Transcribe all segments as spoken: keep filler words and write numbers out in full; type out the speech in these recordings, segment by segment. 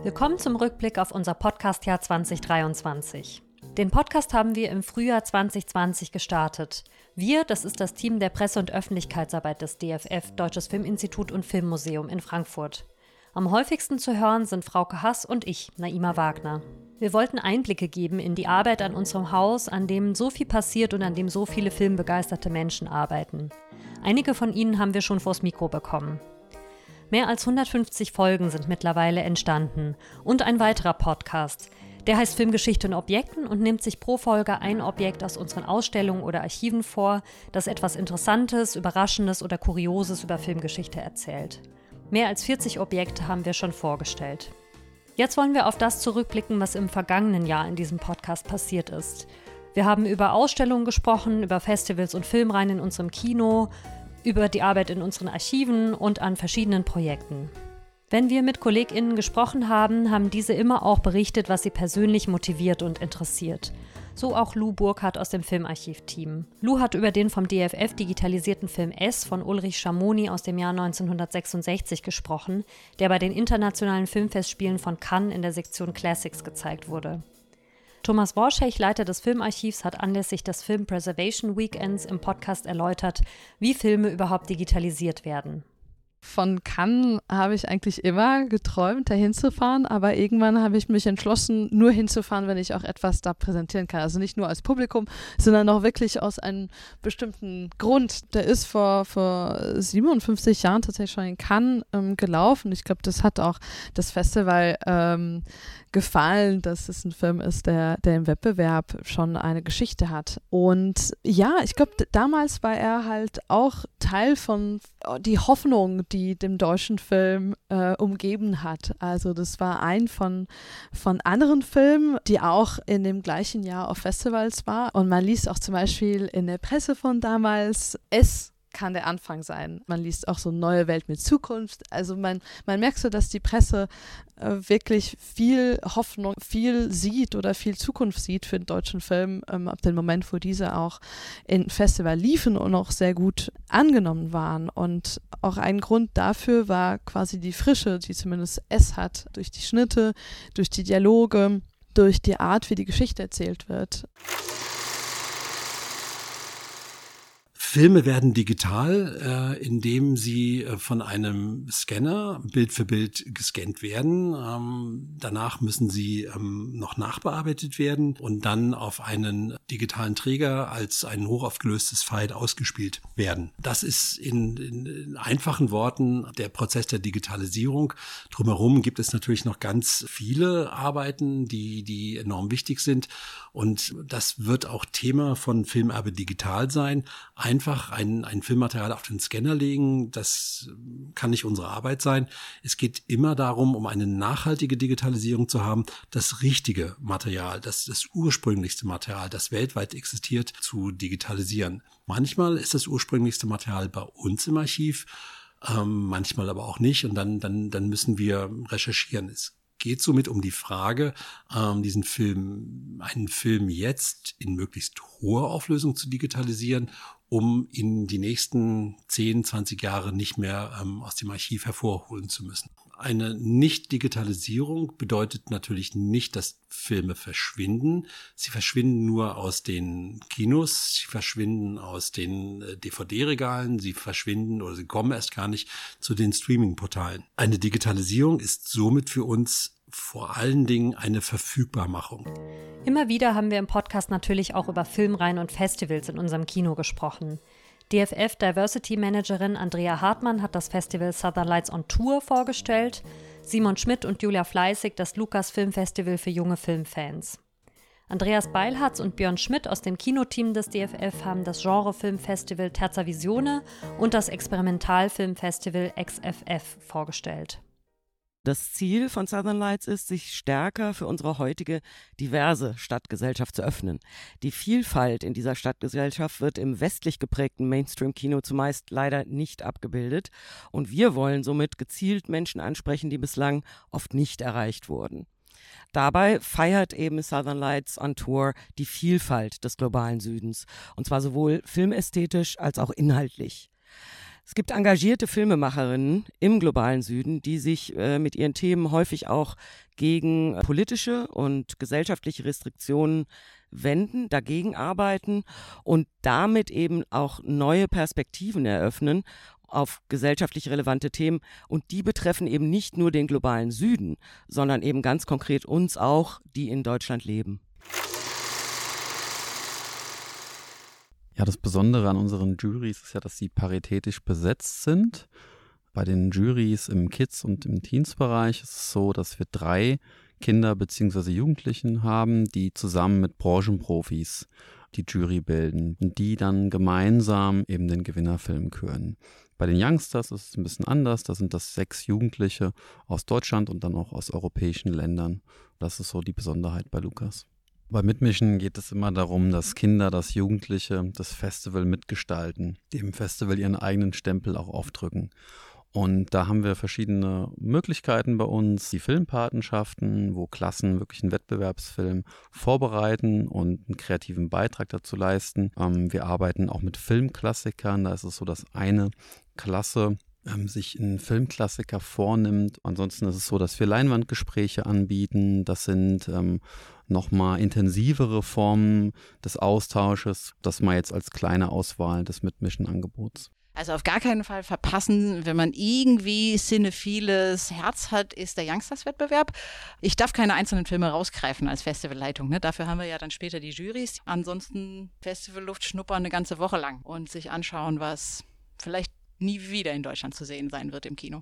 Willkommen zum Rückblick auf unser Podcast-Jahr zwanzig dreiundzwanzig. Den Podcast haben wir im Frühjahr zwanzig zwanzig gestartet. Wir, das ist das Team der Presse- und Öffentlichkeitsarbeit des D F F, Deutsches Filminstitut und Filmmuseum in Frankfurt. Am häufigsten zu hören sind Frauke Hass und ich, Naima Wagner. Wir wollten Einblicke geben in die Arbeit an unserem Haus, an dem so viel passiert und an dem so viele filmbegeisterte Menschen arbeiten. Einige von ihnen haben wir schon vors Mikro bekommen. Mehr als hundertfünfzig Folgen sind mittlerweile entstanden und ein weiterer Podcast. Der heißt Filmgeschichte in Objekten und nimmt sich pro Folge ein Objekt aus unseren Ausstellungen oder Archiven vor, das etwas Interessantes, Überraschendes oder Kurioses über Filmgeschichte erzählt. Mehr als vierzig Objekte haben wir schon vorgestellt. Jetzt wollen wir auf das zurückblicken, was im vergangenen Jahr in diesem Podcast passiert ist. Wir haben über Ausstellungen gesprochen, über Festivals und Filmreihen in unserem Kino, über die Arbeit in unseren Archiven und an verschiedenen Projekten. Wenn wir mit KollegInnen gesprochen haben, haben diese immer auch berichtet, was sie persönlich motiviert und interessiert. So auch Lou Burkhardt aus dem Filmarchiv-Team. Lou hat über den vom D F F digitalisierten Film S von Ulrich Schamoni aus dem Jahr neunzehnhundertsechsundsechzig gesprochen, der bei den internationalen Filmfestspielen von Cannes in der Sektion Classics gezeigt wurde. Thomas Worschech, Leiter des Filmarchivs, hat anlässlich des Film Preservation Weekends im Podcast erläutert, wie Filme überhaupt digitalisiert werden. Von Cannes habe ich eigentlich immer geträumt, da hinzufahren, aber irgendwann habe ich mich entschlossen, nur hinzufahren, wenn ich auch etwas da präsentieren kann. Also nicht nur als Publikum, sondern auch wirklich aus einem bestimmten Grund. Der ist vor, vor siebenundfünfzig Jahren tatsächlich schon in Cannes ähm, gelaufen. Ich glaube, das hat auch das Festival ähm, gefallen, dass es ein Film ist, der, der im Wettbewerb schon eine Geschichte hat. Und ja, ich glaube, d- damals war er halt auch Teil von die Hoffnung, die dem deutschen Film äh, umgeben hat. Also das war ein von, von anderen Filmen, die auch in dem gleichen Jahr auf Festivals war. Und man liest auch zum Beispiel in der Presse von damals, es kann der Anfang sein. Man liest auch so Neue Welt mit Zukunft. Also man, man merkt so, dass die Presse äh, wirklich viel Hoffnung, viel sieht oder viel Zukunft sieht für den deutschen Film, ähm, ab dem Moment, wo diese auch in Festival liefen und auch sehr gut angenommen waren. Und auch ein Grund dafür war quasi die Frische, die zumindest es hat, durch die Schnitte, durch die Dialoge, durch die Art, wie die Geschichte erzählt wird. Filme werden digital, äh, indem sie äh, von einem Scanner Bild für Bild gescannt werden. Ähm, danach müssen sie ähm, noch nachbearbeitet werden und dann auf einen digitalen Träger als ein hochaufgelöstes File ausgespielt werden. Das ist in, in, in einfachen Worten der Prozess der Digitalisierung. Drumherum gibt es natürlich noch ganz viele Arbeiten, die, die enorm wichtig sind. Und das wird auch Thema von Filmerbe Digital sein. Einfach ein, ein Filmmaterial auf den Scanner legen, das kann nicht unsere Arbeit sein. Es geht immer darum, um eine nachhaltige Digitalisierung zu haben, das richtige Material, das, das ursprünglichste Material, das weltweit existiert, zu digitalisieren. Manchmal ist das ursprünglichste Material bei uns im Archiv, ähm, manchmal aber auch nicht. Und dann, dann, dann müssen wir recherchieren. Es geht somit um die Frage, ähm, diesen Film, einen Film jetzt in möglichst hoher Auflösung zu digitalisieren, um ihn die nächsten zehn, zwanzig Jahre nicht mehr ähm, aus dem Archiv hervorholen zu müssen. Eine Nicht-Digitalisierung bedeutet natürlich nicht, dass Filme verschwinden. Sie verschwinden nur aus den Kinos, sie verschwinden aus den äh, D V D-Regalen, sie verschwinden oder sie kommen erst gar nicht zu den Streaming-Portalen. Eine Digitalisierung ist somit für uns vor allen Dingen eine Verfügbarmachung. Immer wieder haben wir im Podcast natürlich auch über Filmreihen und Festivals in unserem Kino gesprochen. D F F Diversity Managerin Andrea Hartmann hat das Festival Southern Lights on Tour vorgestellt, Simon Schmidt und Julia Fleißig das Lukas Filmfestival für junge Filmfans. Andreas Beilharz und Björn Schmidt aus dem Kinoteam des D F F haben das Genrefilmfestival Terza Visione und das Experimentalfilmfestival X F F vorgestellt. Das Ziel von Southern Lights ist, sich stärker für unsere heutige diverse Stadtgesellschaft zu öffnen. Die Vielfalt in dieser Stadtgesellschaft wird im westlich geprägten Mainstream-Kino zumeist leider nicht abgebildet. Und wir wollen somit gezielt Menschen ansprechen, die bislang oft nicht erreicht wurden. Dabei feiert eben Southern Lights on Tour die Vielfalt des globalen Südens. Und zwar sowohl filmästhetisch als auch inhaltlich. Es gibt engagierte Filmemacherinnen im globalen Süden, die sich äh, mit ihren Themen häufig auch gegen äh, politische und gesellschaftliche Restriktionen wenden, dagegen arbeiten und damit eben auch neue Perspektiven eröffnen auf gesellschaftlich relevante Themen. Und die betreffen eben nicht nur den globalen Süden, sondern eben ganz konkret uns auch, die in Deutschland leben. Ja, das Besondere an unseren Jurys ist ja, dass sie paritätisch besetzt sind. Bei den Jurys im Kids- und im Teens-Bereich ist es so, dass wir drei Kinder bzw. Jugendlichen haben, die zusammen mit Branchenprofis die Jury bilden und die dann gemeinsam eben den Gewinnerfilm küren. Bei den Youngsters ist es ein bisschen anders. Da sind das sechs Jugendliche aus Deutschland und dann auch aus europäischen Ländern. Das ist so die Besonderheit bei Lukas. Bei Mitmischen geht es immer darum, dass Kinder, dass Jugendliche das Festival mitgestalten, dem Festival ihren eigenen Stempel auch aufdrücken. Und da haben wir verschiedene Möglichkeiten bei uns, die Filmpatenschaften, wo Klassen wirklich einen Wettbewerbsfilm vorbereiten und einen kreativen Beitrag dazu leisten. Ähm, wir arbeiten auch mit Filmklassikern, da ist es so, dass eine Klasse ähm, sich einen Filmklassiker vornimmt. Ansonsten ist es so, dass wir Leinwandgespräche anbieten. Das sind ähm, nochmal intensivere Formen des Austausches, das mal jetzt als kleine Auswahl des Mitmischen-Angebots. Also auf gar keinen Fall verpassen, wenn man irgendwie cinephiles Herz hat, ist der Youngsters-Wettbewerb. Ich darf keine einzelnen Filme rausgreifen als Festivalleitung, ne? Dafür haben wir ja dann später die Jurys. Ansonsten Festivalluft schnuppern eine ganze Woche lang und sich anschauen, was vielleicht nie wieder in Deutschland zu sehen sein wird im Kino.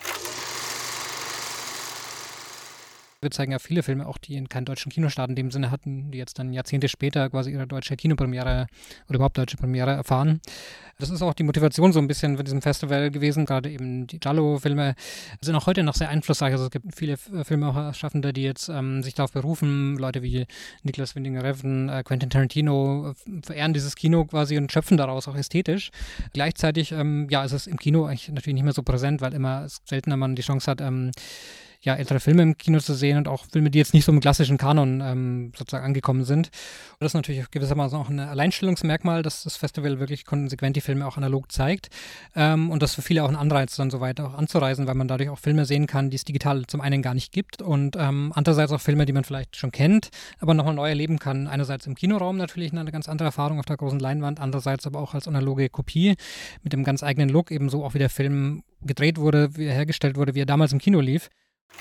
Wir zeigen ja viele Filme auch, die in keinen deutschen Kinostart in dem Sinne hatten, die jetzt dann Jahrzehnte später quasi ihre deutsche Kinopremiere oder überhaupt deutsche Premiere erfahren. Das ist auch die Motivation so ein bisschen für diesem Festival gewesen. Gerade eben die Giallo-Filme sind auch heute noch sehr einflussreich. Also es gibt viele Filmemacher-Schaffende, die jetzt ähm, sich darauf berufen. Leute wie Nicolas Winding Refn, äh, Quentin Tarantino äh, verehren dieses Kino quasi und schöpfen daraus auch ästhetisch. Gleichzeitig ähm, ja, ist es im Kino eigentlich natürlich nicht mehr so präsent, weil immer seltener man die Chance hat, ähm, ja, ältere Filme im Kino zu sehen und auch Filme, die jetzt nicht so im klassischen Kanon ähm, sozusagen angekommen sind. Und das ist natürlich gewissermaßen auch ein Alleinstellungsmerkmal, dass das Festival wirklich konsequent die Filme auch analog zeigt ähm, und das für viele auch ein Anreiz dann so weiter auch anzureisen, weil man dadurch auch Filme sehen kann, die es digital zum einen gar nicht gibt und ähm, andererseits auch Filme, die man vielleicht schon kennt, aber nochmal neu erleben kann. Einerseits im Kinoraum natürlich eine ganz andere Erfahrung auf der großen Leinwand, andererseits aber auch als analoge Kopie mit dem ganz eigenen Look, ebenso auch wie der Film gedreht wurde, wie er hergestellt wurde, wie er damals im Kino lief.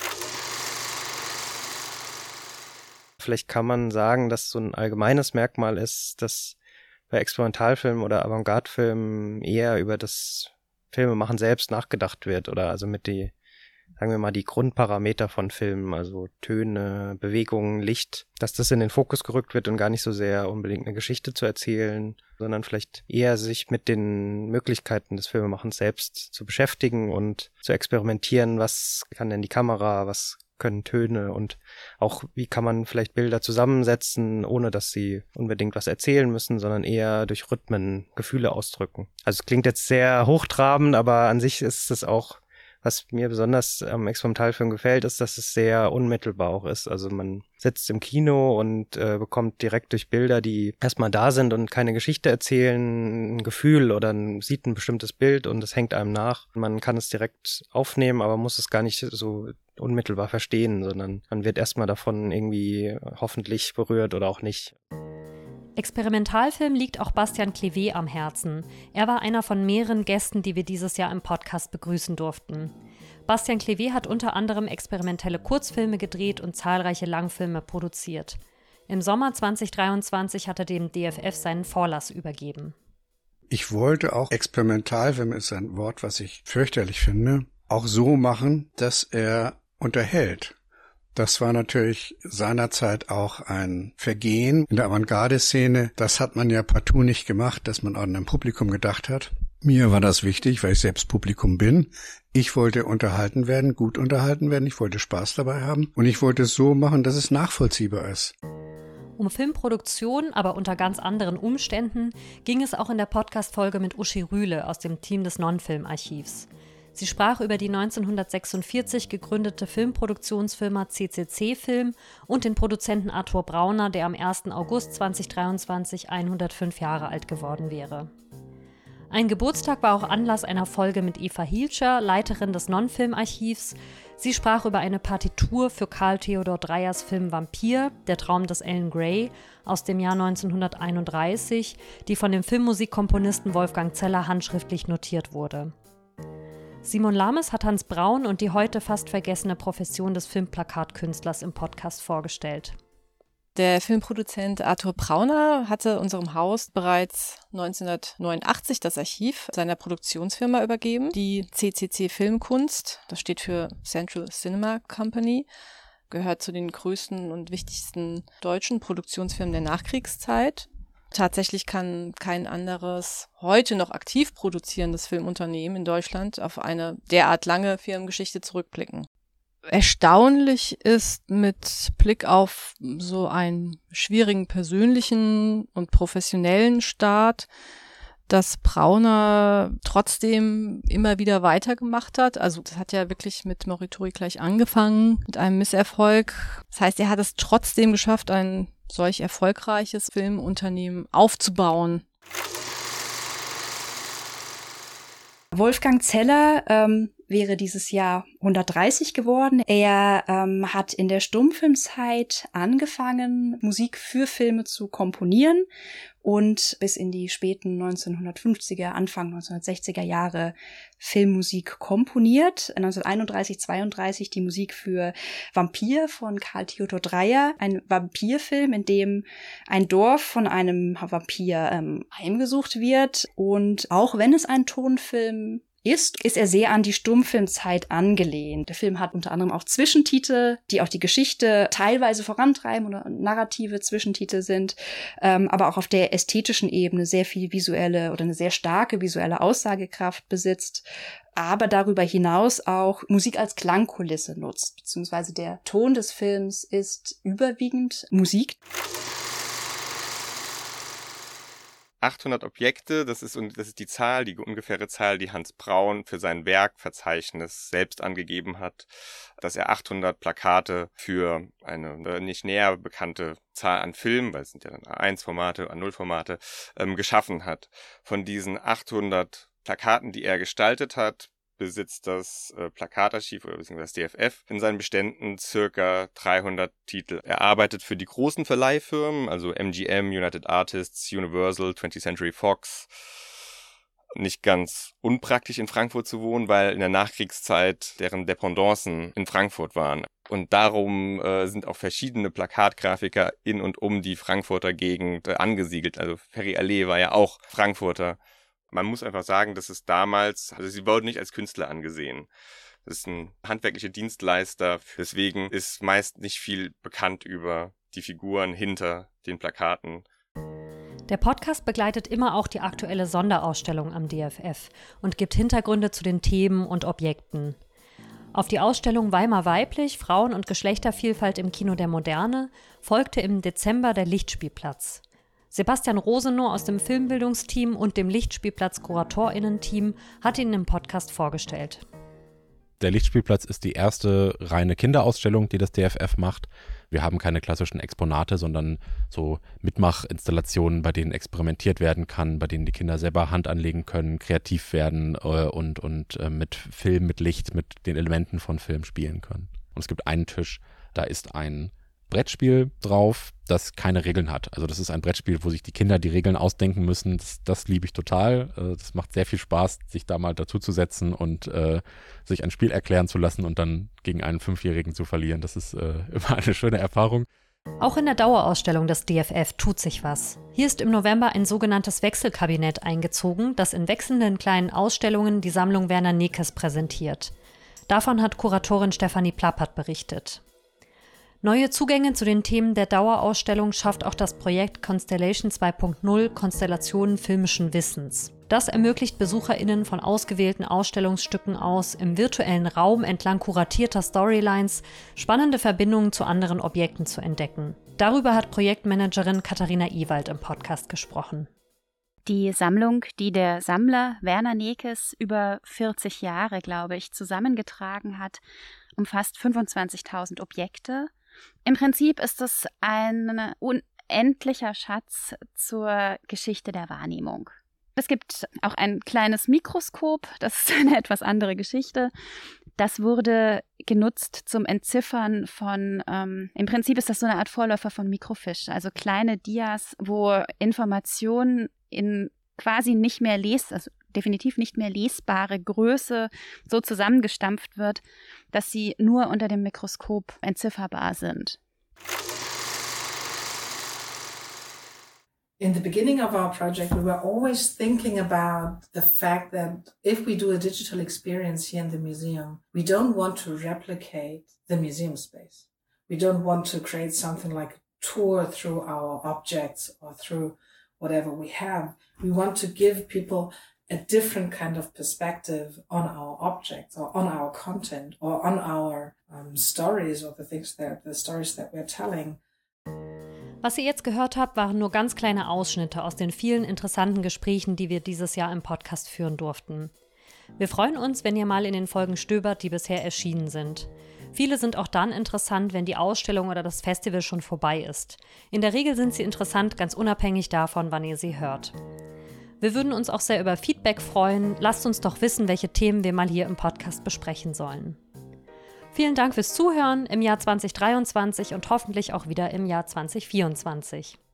Vielleicht kann man sagen, dass so ein allgemeines Merkmal ist, dass bei Experimentalfilmen oder Avantgarde-Filmen eher über das Filmemachen selbst nachgedacht wird oder also mit die, sagen wir mal, die Grundparameter von Filmen, also Töne, Bewegungen, Licht, dass das in den Fokus gerückt wird und gar nicht so sehr unbedingt eine Geschichte zu erzählen, sondern vielleicht eher sich mit den Möglichkeiten des Filmemachens selbst zu beschäftigen und zu experimentieren, was kann denn die Kamera, was können Töne und auch wie kann man vielleicht Bilder zusammensetzen, ohne dass sie unbedingt was erzählen müssen, sondern eher durch Rhythmen Gefühle ausdrücken. Also es klingt jetzt sehr hochtrabend, aber an sich ist es auch, was mir besonders am Experimentalfilm gefällt, ist, dass es sehr unmittelbar auch ist. Also man sitzt im Kino und äh, bekommt direkt durch Bilder, die erstmal da sind und keine Geschichte erzählen, ein Gefühl oder ein, sieht ein bestimmtes Bild und es hängt einem nach. Man kann es direkt aufnehmen, aber muss es gar nicht so unmittelbar verstehen, sondern man wird erstmal davon irgendwie hoffentlich berührt oder auch nicht. Experimentalfilm liegt auch Bastian Clevé am Herzen. Er war einer von mehreren Gästen, die wir dieses Jahr im Podcast begrüßen durften. Bastian Clevé hat unter anderem experimentelle Kurzfilme gedreht und zahlreiche Langfilme produziert. Im Sommer zwanzig dreiundzwanzig hat er dem D F F seinen Vorlass übergeben. Ich wollte auch Experimentalfilm, ist ein Wort, was ich fürchterlich finde, auch so machen, dass er unterhält. Das war natürlich seinerzeit auch ein Vergehen in der Avantgarde-Szene. Das hat man ja partout nicht gemacht, dass man an ein Publikum gedacht hat. Mir war das wichtig, weil ich selbst Publikum bin. Ich wollte unterhalten werden, gut unterhalten werden. Ich wollte Spaß dabei haben. Und ich wollte es so machen, dass es nachvollziehbar ist. Um Filmproduktion, aber unter ganz anderen Umständen, ging es auch in der Podcast-Folge mit Uschi Rühle aus dem Team des Non-Film-Archivs. Sie sprach über die neunzehnhundertsechsundvierzig gegründete Filmproduktionsfirma C C C Film und den Produzenten Arthur Brauner, der am ersten August zweitausenddreiundzwanzig hundertfünf Jahre alt geworden wäre. Ein Geburtstag war auch Anlass einer Folge mit Eva Hielscher, Leiterin des Non-Film-Archivs. Sie sprach über eine Partitur für Karl Theodor Dreyers Film Vampir, der Traum des Alan Gray, aus dem Jahr neunzehnhunderteinunddreißig, die von dem Filmmusikkomponisten Wolfgang Zeller handschriftlich notiert wurde. Simon Lames hat Hans Braun und die heute fast vergessene Profession des Filmplakatkünstlers im Podcast vorgestellt. Der Filmproduzent Arthur Brauner hatte unserem Haus bereits neunzehnhundertneunundachtzig das Archiv seiner Produktionsfirma übergeben, die C C C Filmkunst, das steht für Central Cinema Company, gehört zu den größten und wichtigsten deutschen Produktionsfirmen der Nachkriegszeit. Tatsächlich kann kein anderes heute noch aktiv produzierendes Filmunternehmen in Deutschland auf eine derart lange Firmengeschichte zurückblicken. Erstaunlich ist mit Blick auf so einen schwierigen persönlichen und professionellen Start, dass Brauner trotzdem immer wieder weitergemacht hat. Also das hat ja wirklich mit Morituri gleich angefangen, mit einem Misserfolg. Das heißt, er hat es trotzdem geschafft, ein solch erfolgreiches Filmunternehmen aufzubauen. Wolfgang Zeller ähm, wäre dieses Jahr hundertdreißig geworden. Er ähm, hat in der Stummfilmzeit angefangen, Musik für Filme zu komponieren und bis in die späten neunzehnhundertfünfziger, Anfang neunzehnhundertsechziger Jahre Filmmusik komponiert. neunzehnhunderteinunddreißig, zweiunddreißig die Musik für Vampir von Karl Theodor Dreyer, ein Vampirfilm, in dem ein Dorf von einem Vampir ähm, heimgesucht wird. Und auch wenn es ein Tonfilm ist, ist er sehr an die Stummfilmzeit angelehnt. Der Film hat unter anderem auch Zwischentitel, die auch die Geschichte teilweise vorantreiben oder narrative Zwischentitel sind, ähm, aber auch auf der ästhetischen Ebene sehr viel visuelle oder eine sehr starke visuelle Aussagekraft besitzt, aber darüber hinaus auch Musik als Klangkulisse nutzt, beziehungsweise der Ton des Films ist überwiegend Musik. achthundert Objekte, das ist, das ist die Zahl, die ungefähre Zahl, die Hans Braun für sein Werkverzeichnis selbst angegeben hat, dass er achthundert Plakate für eine nicht näher bekannte Zahl an Filmen, weil es sind ja dann A eins Formate, A null Formate, ähm, geschaffen hat. Von diesen achthundert Plakaten, die er gestaltet hat, besitzt das äh, Plakatarchiv oder beziehungsweise das D F F in seinen Beständen circa dreihundert Titel. Er arbeitet für die großen Verleihfirmen, also M G M, United Artists, Universal, twentieth Century Fox. Nicht ganz unpraktisch in Frankfurt zu wohnen, weil in der Nachkriegszeit deren Dependancen in Frankfurt waren. Und darum äh, sind auch verschiedene Plakatgrafiker in und um die Frankfurter Gegend äh, angesiedelt. Also Ferry Allee war ja auch Frankfurter. Man muss einfach sagen, dass es damals, also sie wurden nicht als Künstler angesehen. Das ist ein handwerklicher Dienstleister, deswegen ist meist nicht viel bekannt über die Figuren hinter den Plakaten. Der Podcast begleitet immer auch die aktuelle Sonderausstellung am D F F und gibt Hintergründe zu den Themen und Objekten. Auf die Ausstellung Weimar weiblich, Frauen- und Geschlechtervielfalt im Kino der Moderne folgte im Dezember der Lichtspielplatz. Sebastian Rosenow aus dem Filmbildungsteam und dem Lichtspielplatz-KuratorInnen-Team hat ihn im Podcast vorgestellt. Der Lichtspielplatz ist die erste reine Kinderausstellung, die das D F F macht. Wir haben keine klassischen Exponate, sondern so Mitmachinstallationen, bei denen experimentiert werden kann, bei denen die Kinder selber Hand anlegen können, kreativ werden äh, und, und äh, mit Film, mit Licht, mit den Elementen von Film spielen können. Und es gibt einen Tisch, da ist ein Brettspiel drauf, das keine Regeln hat. Also das ist ein Brettspiel, wo sich die Kinder die Regeln ausdenken müssen. Das, das liebe ich total. Das macht sehr viel Spaß, sich da mal dazu zu setzen und äh, sich ein Spiel erklären zu lassen und dann gegen einen Fünfjährigen zu verlieren. Das ist äh, immer eine schöne Erfahrung. Auch in der Dauerausstellung des D F F tut sich was. Hier ist im November ein sogenanntes Wechselkabinett eingezogen, das in wechselnden kleinen Ausstellungen die Sammlung Werner Nekes präsentiert. Davon hat Kuratorin Stefanie Plappert berichtet. Neue Zugänge zu den Themen der Dauerausstellung schafft auch das Projekt Constellation zwei Punkt null Konstellationen filmischen Wissens. Das ermöglicht BesucherInnen von ausgewählten Ausstellungsstücken aus, im virtuellen Raum entlang kuratierter Storylines spannende Verbindungen zu anderen Objekten zu entdecken. Darüber hat Projektmanagerin Katharina Ewald im Podcast gesprochen. Die Sammlung, die der Sammler Werner Nekes über vierzig Jahre, glaube ich, zusammengetragen hat, umfasst fünfundzwanzigtausend Objekte. Im Prinzip ist es ein unendlicher Schatz zur Geschichte der Wahrnehmung. Es gibt auch ein kleines Mikroskop, das ist eine etwas andere Geschichte. Das wurde genutzt zum Entziffern von, ähm, im Prinzip ist das so eine Art Vorläufer von Microfiche, also kleine Dias, wo Informationen in quasi nicht mehr les, also definitiv nicht mehr lesbare Größe so zusammengestampft wird, dass sie nur unter dem Mikroskop entzifferbar sind. In the beginning of our project, we were always thinking about the fact that if we do a digital experience here in the museum, we don't want to replicate the museum space. We don't want to create something like a tour through our objects or through whatever we have. We want to give people a different kind of perspective on our objects or on our content or on our um, stories or the things that, the stories that we're telling. Was ihr jetzt gehört habt, waren nur ganz kleine Ausschnitte aus den vielen interessanten Gesprächen, die wir dieses Jahr im Podcast führen durften. Wir freuen uns, wenn ihr mal in den Folgen stöbert, die bisher erschienen sind. Viele sind auch dann interessant, wenn die Ausstellung oder das Festival schon vorbei ist. In der Regel sind sie interessant, ganz unabhängig davon, wann ihr sie hört. Wir würden uns auch sehr über Feedback freuen. Lasst uns doch wissen, welche Themen wir mal hier im Podcast besprechen sollen. Vielen Dank fürs Zuhören im Jahr zwanzig dreiundzwanzig und hoffentlich auch wieder im Jahr zwanzig vierundzwanzig.